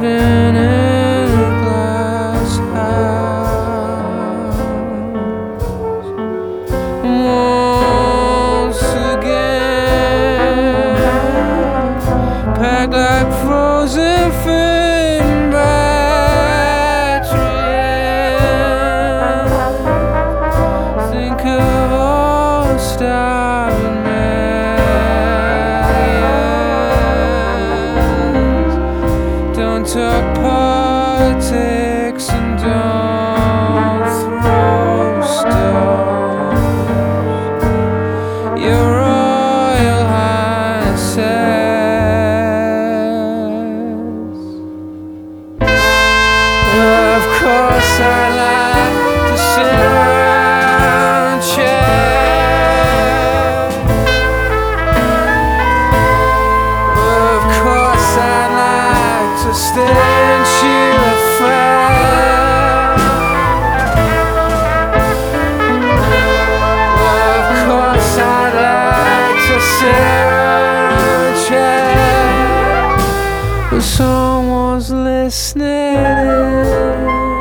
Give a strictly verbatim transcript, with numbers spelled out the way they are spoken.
living in a glass house. Once again, packed like frozen film batteries. Think of all starving millions. Don't talk politics and don't throw stones. Your Royal Highnesses. Well, of course I like to sit around chat. Well, of course I like to stand you a fire. Well, of course I like to sit around chat, but someone's listening.